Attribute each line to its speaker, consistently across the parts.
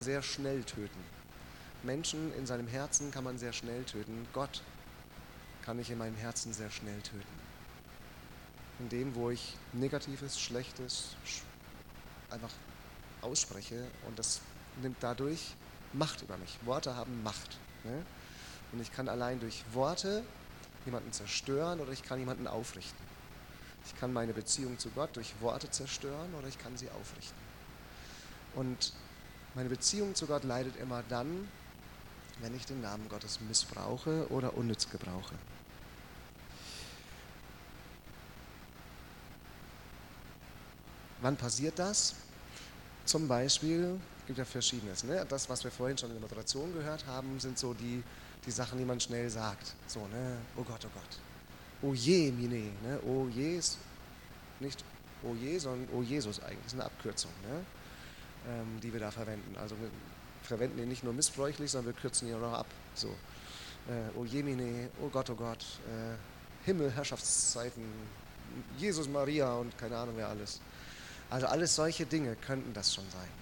Speaker 1: sehr schnell töten. Menschen in seinem Herzen kann man sehr schnell töten. Gott kann ich in meinem Herzen sehr schnell töten. In dem, wo ich Negatives, Schlechtes einfach ausspreche, und das nimmt dadurch Macht über mich. Worte haben Macht. Ne? Und ich kann allein durch Worte jemanden zerstören oder ich kann jemanden aufrichten. Ich kann meine Beziehung zu Gott durch Worte zerstören oder ich kann sie aufrichten. Und meine Beziehung zu Gott leidet immer dann, wenn ich den Namen Gottes missbrauche oder unnütz gebrauche. Wann passiert das? Zum Beispiel, es gibt ja Verschiedenes. Ne? Das, was wir vorhin schon in der Moderation gehört haben, sind so die Sachen, die man schnell sagt. So, ne? Oh Gott, oh Gott. Oh je, mine. Ne? Oh je ist nicht oh je, sondern oh Jesus eigentlich. Das ist eine Abkürzung, ne? Die wir da verwenden. Also wir verwenden ihn nicht nur missbräuchlich, sondern wir kürzen ihn auch noch ab. So. Oh je, mine. Oh Gott, Himmel, Herrschaftszeiten, Jesus, Maria und keine Ahnung wer alles. Also alles solche Dinge könnten das schon sein.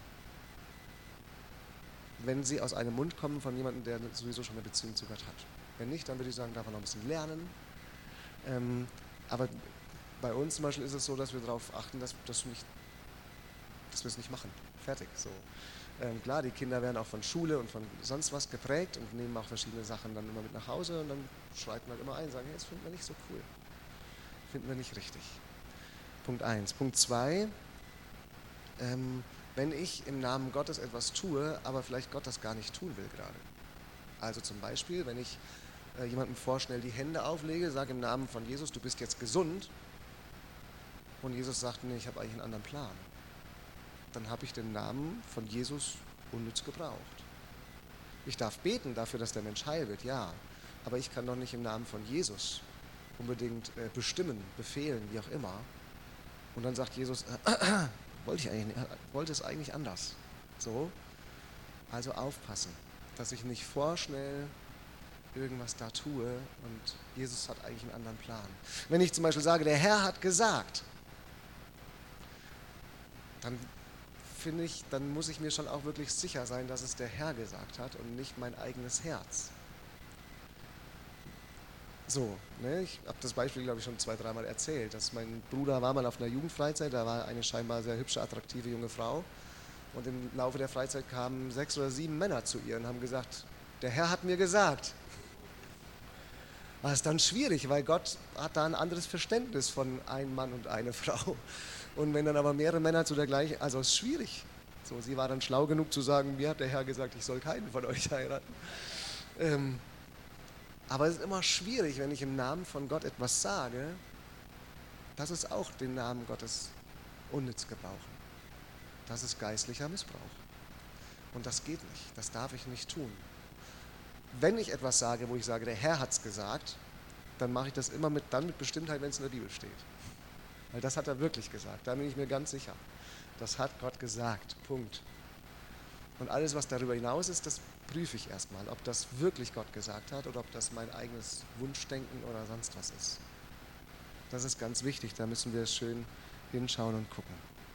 Speaker 1: Wenn sie aus einem Mund kommen von jemandem, der sowieso schon eine Beziehung zu Gott hat. Wenn nicht, dann würde ich sagen, darf man noch ein bisschen lernen. Aber bei uns zum Beispiel ist es so, dass wir darauf achten, dass wir es nicht machen. Fertig. So. Klar, die Kinder werden auch von Schule und von sonst was geprägt und nehmen auch verschiedene Sachen dann immer mit nach Hause und dann schreiten halt immer ein, sagen, hey, das finden wir nicht so cool. Finden wir nicht richtig. Punkt 1. Punkt 2, wenn ich im Namen Gottes etwas tue, aber vielleicht Gott das gar nicht tun will gerade. Also zum Beispiel, wenn ich jemandem vorschnell die Hände auflege, sage im Namen von Jesus, du bist jetzt gesund, und Jesus sagt, nee, ich habe eigentlich einen anderen Plan. Dann habe ich den Namen von Jesus unnütz gebraucht. Ich darf beten dafür, dass der Mensch heil wird, ja, aber ich kann doch nicht im Namen von Jesus unbedingt bestimmen, befehlen, wie auch immer. Und dann sagt Jesus, wollte es eigentlich anders. So, also aufpassen, dass ich nicht vorschnell irgendwas da tue und Jesus hat eigentlich einen anderen Plan. Wenn ich zum Beispiel sage, der Herr hat gesagt, dann finde ich, dann muss ich mir schon auch wirklich sicher sein, dass es der Herr gesagt hat und nicht mein eigenes Herz. So, ne? Ich habe das Beispiel, glaube ich, schon 2-3 Mal erzählt, dass mein Bruder war mal auf einer Jugendfreizeit, da war eine scheinbar sehr hübsche, attraktive junge Frau und im Laufe der Freizeit kamen 6 oder 7 Männer zu ihr und haben gesagt, der Herr hat mir gesagt. Das ist dann schwierig, weil Gott hat da ein anderes Verständnis von einem Mann und einer Frau. Und wenn dann aber mehrere Männer zu der gleichen, also es ist schwierig. So, sie war dann schlau genug zu sagen, mir hat der Herr gesagt, ich soll keinen von euch heiraten. Aber es ist immer schwierig, wenn ich im Namen von Gott etwas sage, das ist auch den Namen Gottes unnütz gebrauchen. Das ist geistlicher Missbrauch. Und das geht nicht, das darf ich nicht tun. Wenn ich etwas sage, wo ich sage, der Herr hat es gesagt, dann mache ich das immer mit Bestimmtheit, wenn es in der Bibel steht. Weil das hat er wirklich gesagt, da bin ich mir ganz sicher. Das hat Gott gesagt, Punkt. Und alles, was darüber hinaus ist, das prüfe ich erstmal, ob das wirklich Gott gesagt hat oder ob das mein eigenes Wunschdenken oder sonst was ist. Das ist ganz wichtig, da müssen wir schön hinschauen und gucken.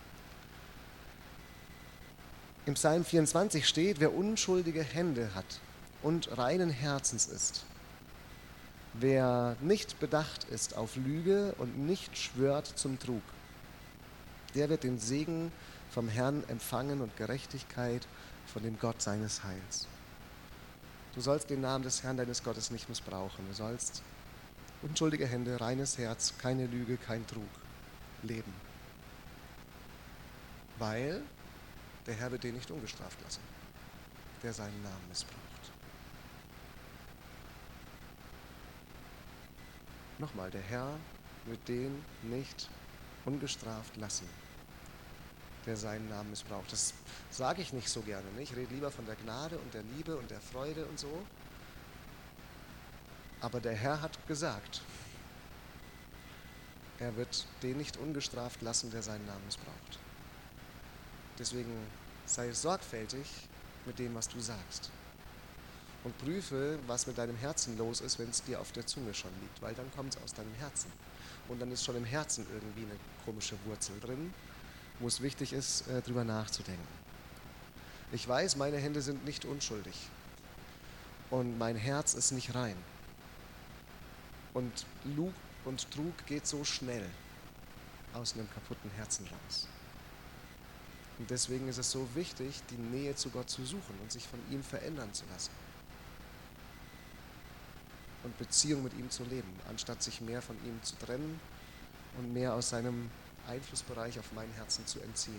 Speaker 1: Im Psalm 24 steht, wer unschuldige Hände hat und reinen Herzens ist, wer nicht bedacht ist auf Lüge und nicht schwört zum Trug, der wird den Segen vom Herrn empfangen und Gerechtigkeit von dem Gott seines Heils. Du sollst den Namen des Herrn deines Gottes nicht missbrauchen. Du sollst unschuldige Hände, reines Herz, keine Lüge, kein Trug leben. Weil der Herr wird den nicht ungestraft lassen, der seinen Namen missbraucht. Nochmal, der Herr wird den nicht ungestraft lassen, der seinen Namen missbraucht. Das sage ich nicht so gerne. Ne? Ich rede lieber von der Gnade und der Liebe und der Freude und so. Aber der Herr hat gesagt, er wird den nicht ungestraft lassen, der seinen Namen missbraucht. Deswegen sei sorgfältig mit dem, was du sagst. Und prüfe, was mit deinem Herzen los ist, wenn es dir auf der Zunge schon liegt, weil dann kommt es aus deinem Herzen. Und dann ist schon im Herzen irgendwie eine komische Wurzel drin, wo es wichtig ist, drüber nachzudenken. Ich weiß, meine Hände sind nicht unschuldig und mein Herz ist nicht rein. Und Lug und Trug geht so schnell aus einem kaputten Herzen raus. Und deswegen ist es so wichtig, die Nähe zu Gott zu suchen und sich von ihm verändern zu lassen. Und Beziehung mit ihm zu leben, anstatt sich mehr von ihm zu trennen und mehr aus seinem Einflussbereich auf mein Herzen zu entziehen.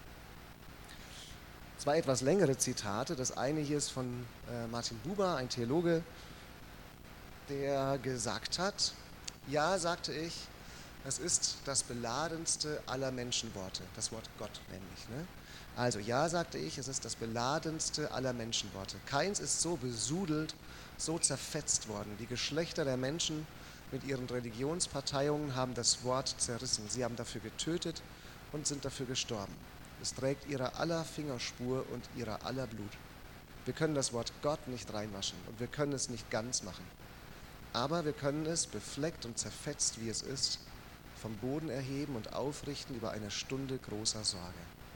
Speaker 1: Zwei etwas längere Zitate. Das eine hier ist von Martin Buber, ein Theologe, der gesagt hat, ja, sagte ich, es ist das beladenste aller Menschenworte, das Wort Gott nämlich. Ne? Also ja, sagte ich, es ist das beladenste aller Menschenworte. Keins ist so besudelt, so zerfetzt worden. Die Geschlechter der Menschen mit ihren Religionsparteiungen haben das Wort zerrissen. Sie haben dafür getötet und sind dafür gestorben. Es trägt ihrer aller Fingerspur und ihrer aller Blut. Wir können das Wort Gott nicht reinwaschen und wir können es nicht ganz machen. Aber wir können es, befleckt und zerfetzt wie es ist, vom Boden erheben und aufrichten über eine Stunde großer Sorge.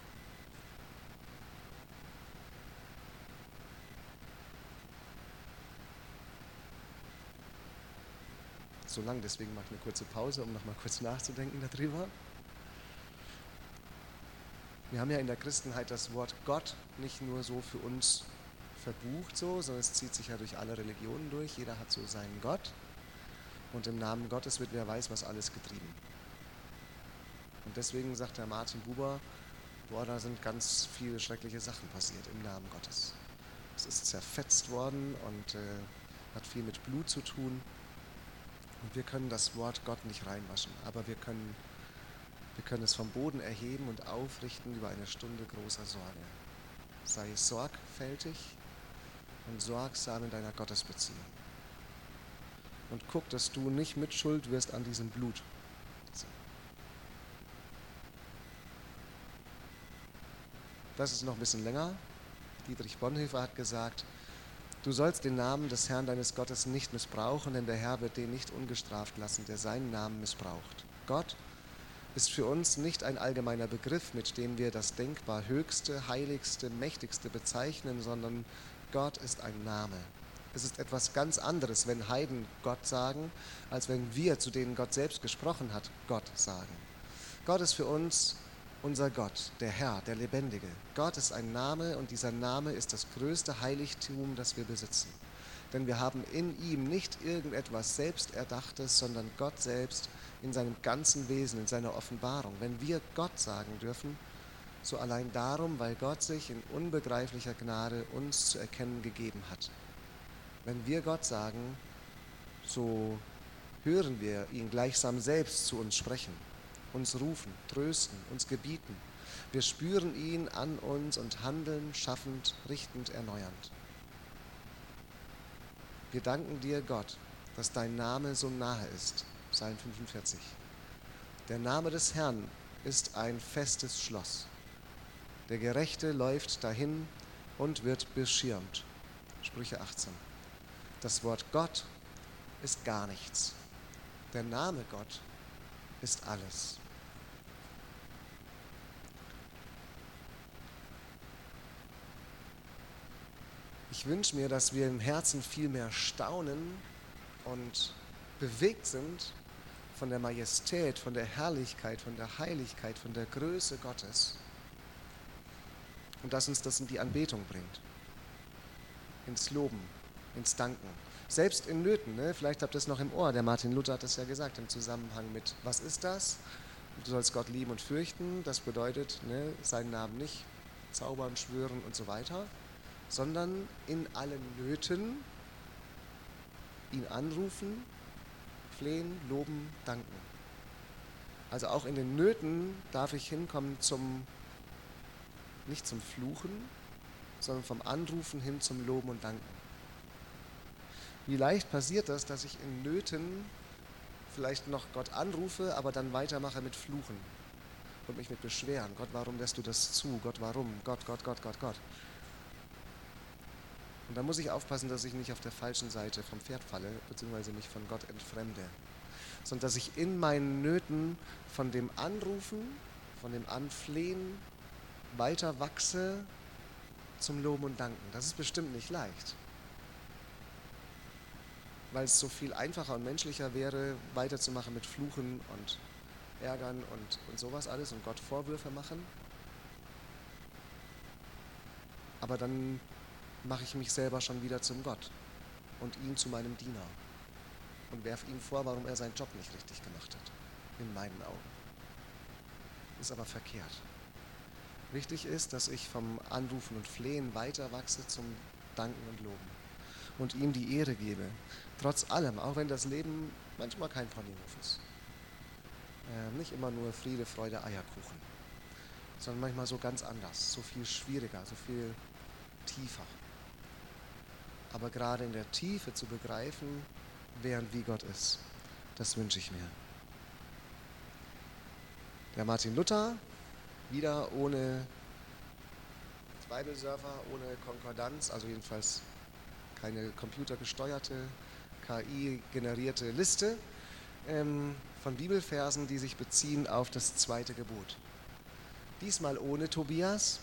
Speaker 1: So lang, deswegen mache ich eine kurze Pause, um nochmal kurz nachzudenken darüber. Wir haben ja in der Christenheit das Wort Gott nicht nur so für uns verbucht, sondern es zieht sich ja durch alle Religionen durch. Jeder hat so seinen Gott und im Namen Gottes wird wer weiß was alles getrieben. Und deswegen sagt der Martin Buber, da sind ganz viele schreckliche Sachen passiert im Namen Gottes. Es ist zerfetzt worden und hat viel mit Blut zu tun. Und wir können das Wort Gott nicht reinwaschen, aber wir können es vom Boden erheben und aufrichten über eine Stunde großer Sorge. Sei sorgfältig und sorgsam in deiner Gottesbeziehung. Und guck, dass du nicht mitschuld wirst an diesem Blut. So. Das ist noch ein bisschen länger. Dietrich Bonhoeffer hat gesagt, du sollst den Namen des Herrn deines Gottes nicht missbrauchen, denn der Herr wird den nicht ungestraft lassen, der seinen Namen missbraucht. Gott ist für uns nicht ein allgemeiner Begriff, mit dem wir das denkbar Höchste, Heiligste, Mächtigste bezeichnen, sondern Gott ist ein Name. Es ist etwas ganz anderes, wenn Heiden Gott sagen, als wenn wir, zu denen Gott selbst gesprochen hat, Gott sagen. Gott ist für uns unser Gott, der Herr, der Lebendige. Gott ist ein Name und dieser Name ist das größte Heiligtum, das wir besitzen. Denn wir haben in ihm nicht irgendetwas Selbsterdachtes, sondern Gott selbst in seinem ganzen Wesen, in seiner Offenbarung. Wenn wir Gott sagen dürfen, so allein darum, weil Gott sich in unbegreiflicher Gnade uns zu erkennen gegeben hat. Wenn wir Gott sagen, so hören wir ihn gleichsam selbst zu uns sprechen, uns rufen, trösten, uns gebieten. Wir spüren ihn an uns und handeln schaffend, richtend, erneuernd. Wir danken dir, Gott, dass dein Name so nahe ist. Psalm 45. Der Name des Herrn ist ein festes Schloss. Der Gerechte läuft dahin und wird beschirmt. Sprüche 18. Das Wort Gott ist gar nichts. Der Name Gott ist alles. Ich wünsche mir, dass wir im Herzen viel mehr staunen und bewegt sind von der Majestät, von der Herrlichkeit, von der Heiligkeit, von der Größe Gottes. Und dass uns das in die Anbetung bringt. Ins Loben, ins Danken. Selbst in Nöten, ne? Vielleicht habt ihr es noch im Ohr, der Martin Luther hat das ja gesagt im Zusammenhang mit, was ist das? Du sollst Gott lieben und fürchten, das bedeutet, ne, seinen Namen nicht zaubern, schwören und so weiter, sondern in allen Nöten ihn anrufen, flehen, loben, danken. Also auch in den Nöten darf ich hinkommen nicht zum Fluchen, sondern vom Anrufen hin zum Loben und Danken. Wie leicht passiert das, dass ich in Nöten vielleicht noch Gott anrufe, aber dann weitermache mit Fluchen und mich mit Beschweren. Gott, warum lässt du das zu? Gott, warum? Gott. Und da muss ich aufpassen, dass ich nicht auf der falschen Seite vom Pferd falle, beziehungsweise mich von Gott entfremde, sondern dass ich in meinen Nöten von dem Anrufen, von dem Anflehen weiter wachse zum Loben und Danken. Das ist bestimmt nicht leicht, weil es so viel einfacher und menschlicher wäre, weiterzumachen mit Fluchen und Ärgern und sowas alles und Gott Vorwürfe machen. Aber dann mache ich mich selber schon wieder zum Gott und ihn zu meinem Diener und werfe ihm vor, warum er seinen Job nicht richtig gemacht hat, in meinen Augen. Ist aber verkehrt. Wichtig ist, dass ich vom Anrufen und Flehen weiter wachse zum Danken und Loben und ihm die Ehre gebe. Trotz allem, auch wenn das Leben manchmal kein Ponyhof ist. Nicht immer nur Friede, Freude, Eierkuchen, sondern manchmal so ganz anders, so viel schwieriger, so viel tiefer. Aber gerade in der Tiefe zu begreifen, wer und wie Gott ist, das wünsche ich mir. Der Martin Luther, wieder ohne Bibleserver, ohne Konkordanz, also jedenfalls keine computergesteuerte, KI-generierte Liste von Bibelversen, die sich beziehen auf das zweite Gebot. Diesmal ohne Tobias.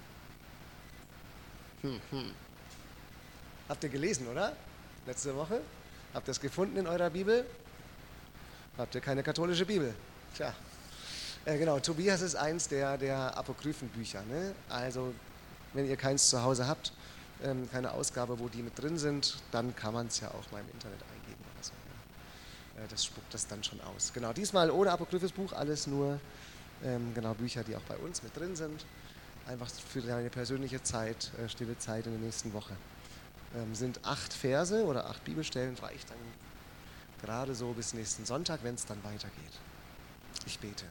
Speaker 1: Habt ihr gelesen, oder? Letzte Woche? Habt ihr es gefunden in eurer Bibel? Habt ihr keine katholische Bibel? Tja. Genau, Tobias ist eins der Apokryphenbücher. Ne? Also, wenn ihr keins zu Hause habt, keine Ausgabe, wo die mit drin sind, dann kann man es ja auch mal im Internet eingeben oder so. Ja. Das spuckt das dann schon aus. Genau, diesmal ohne apokryphes Buch, alles nur Bücher, die auch bei uns mit drin sind. Einfach für deine persönliche Zeit, stille Zeit in der nächsten Woche. Sind 8 Verse oder 8 Bibelstellen, reicht dann gerade so bis nächsten Sonntag, wenn es dann weitergeht. Ich bete.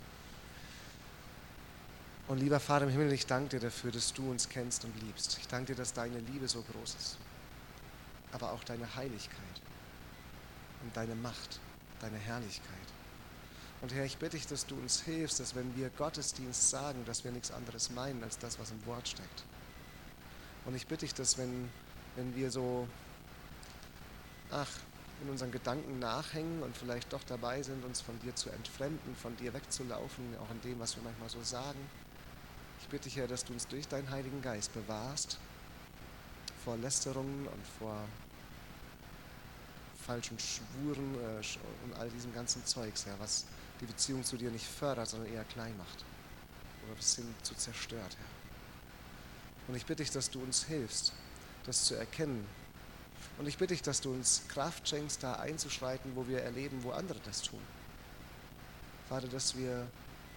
Speaker 1: Und lieber Vater im Himmel, ich danke dir dafür, dass du uns kennst und liebst. Ich danke dir, dass deine Liebe so groß ist, aber auch deine Heiligkeit und deine Macht, deine Herrlichkeit. Und Herr, ich bitte dich, dass du uns hilfst, dass wenn wir Gottesdienst sagen, dass wir nichts anderes meinen als das, was im Wort steckt. Und ich bitte dich, dass wenn wir so, in unseren Gedanken nachhängen und vielleicht doch dabei sind, uns von dir zu entfremden, von dir wegzulaufen, auch in dem, was wir manchmal so sagen. Ich bitte dich, Herr, dass du uns durch deinen Heiligen Geist bewahrst vor Lästerungen und vor falschen Schwuren und all diesem ganzen Zeugs, Herr, was die Beziehung zu dir nicht fördert, sondern eher klein macht oder bis hin zu zerstört, Herr. Und ich bitte dich, dass du uns hilfst, das zu erkennen. Und ich bitte dich, dass du uns Kraft schenkst, da einzuschreiten, wo wir erleben, wo andere das tun. Vater, dass wir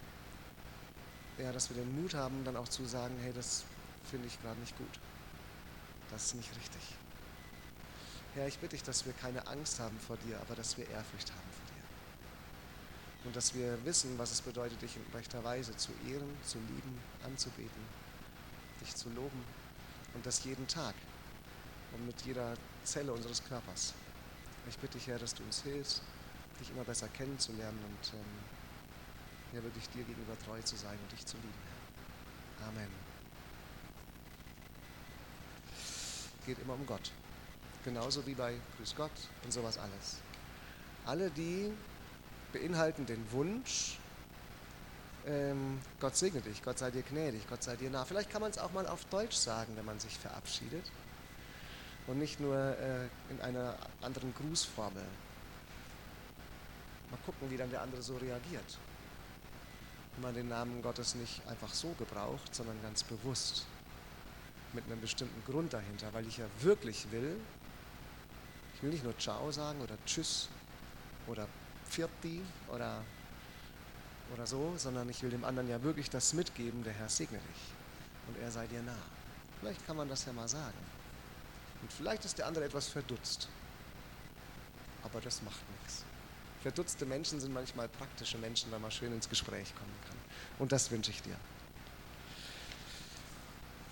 Speaker 1: den Mut haben, dann auch zu sagen, hey, das finde ich gerade nicht gut. Das ist nicht richtig. Herr, ich bitte dich, dass wir keine Angst haben vor dir, aber dass wir Ehrfurcht haben vor dir. Und dass wir wissen, was es bedeutet, dich in rechter Weise zu ehren, zu lieben, anzubeten, dich zu loben. Und das jeden Tag und mit jeder Zelle unseres Körpers. Ich bitte dich, Herr, dass du uns hilfst, dich immer besser kennenzulernen und ja, wirklich dir gegenüber treu zu sein und dich zu lieben, Herr. Amen. Geht immer um Gott. Genauso wie bei Grüß Gott und sowas alles. Alle die beinhalten den Wunsch, Gott segne dich, Gott sei dir gnädig, Gott sei dir nah. Vielleicht kann man es auch mal auf Deutsch sagen, wenn man sich verabschiedet. Und nicht nur in einer anderen Grußformel. Mal gucken, wie dann der andere so reagiert. Wenn man den Namen Gottes nicht einfach so gebraucht, sondern ganz bewusst. Mit einem bestimmten Grund dahinter, weil ich ja wirklich will, ich will nicht nur Ciao sagen oder Tschüss oder Pfirti oder so, sondern ich will dem anderen ja wirklich das mitgeben, der Herr segne dich und er sei dir nah. Vielleicht kann man das ja mal sagen. Und vielleicht ist der andere etwas verdutzt. Aber das macht nichts. Verdutzte Menschen sind manchmal praktische Menschen, weil man schön ins Gespräch kommen kann. Und das wünsche ich dir.